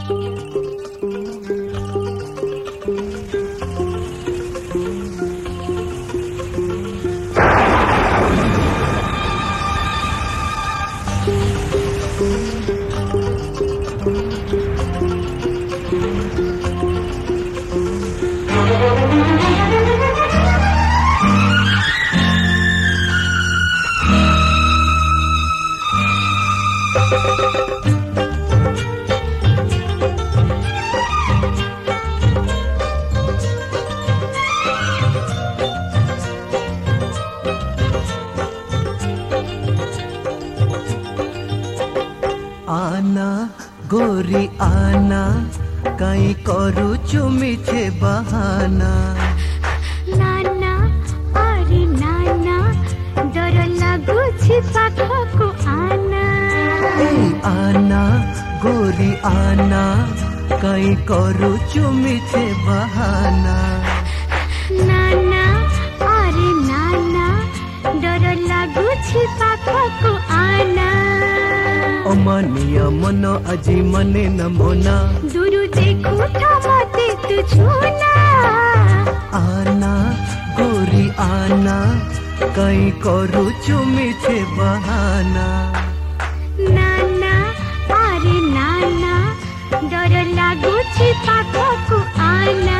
आना गोरी आना कहीं करू चुमिछे बहाना। नाना अरे नाना डर लागुछि पाखको आना। आना गोरी आना कहीं करू चुमिछे बहाना। नाना अरे नाना डर लागुछि पाखको आना। अमानिया मन अजी मने न मोना दूर देखू मते तू छूना। आना गोरी आना कहीं करू चुमिछे बहाना। नाना अरे नाना डर लागुछि पाखको आना।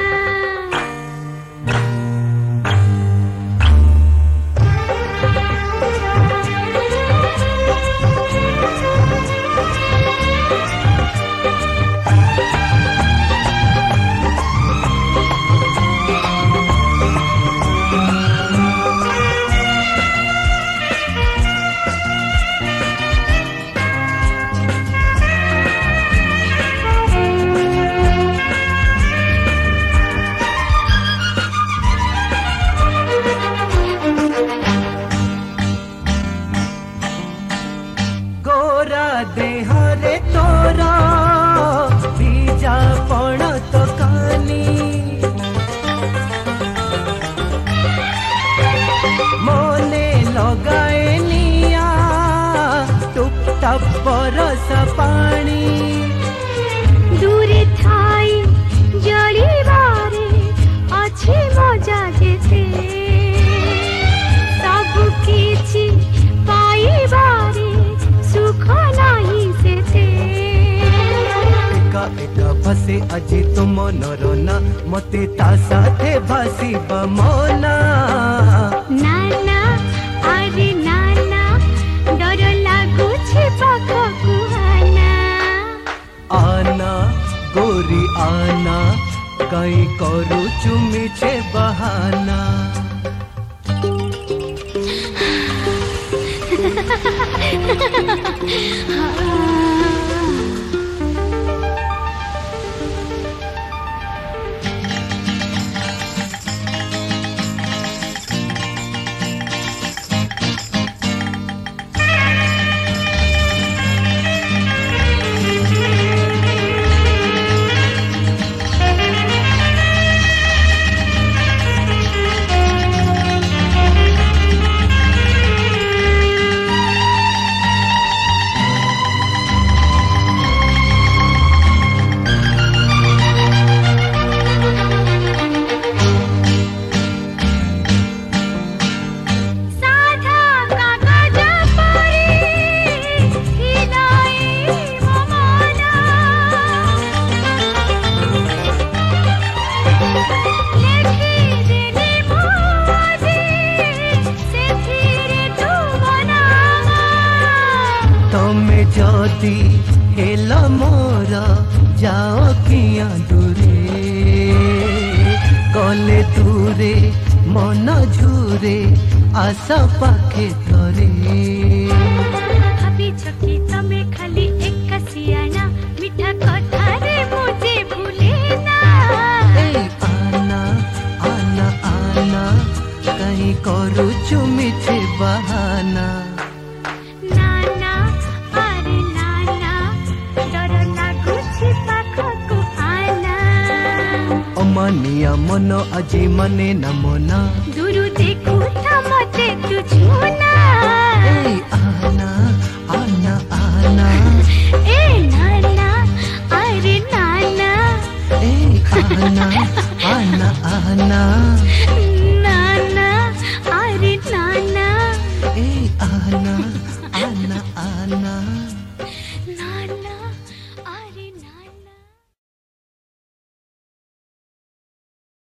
देहरे तोरा बीजा पण तो कानी मोने लगाए निया टुप टप बरस पानी। दूरे थाई जड़ी बारे अच्छी मजा जेते सब किछि पाई बारे सुख नाही सेते। एका एका फसे अजी तुम नरना मते ता साथे भासी बमोना। नाना अरे नाना डर लागुछि पाखको आना। आना गोरी आना कहीं करू चुमिछे बहाना। जदी हेला मोरा जाओ किया दूरे कले दूरे मन झूरे आशा पाखे थरे। भाभी छकी तमे खाली एक सियाना मीठा कथा रे मुझे भूले ना। आना आना आना कहीं करू चुमिछे बहाना। अमानिया मन अजी मने न मोना दूर देखू मते तू छूना। आना आना आना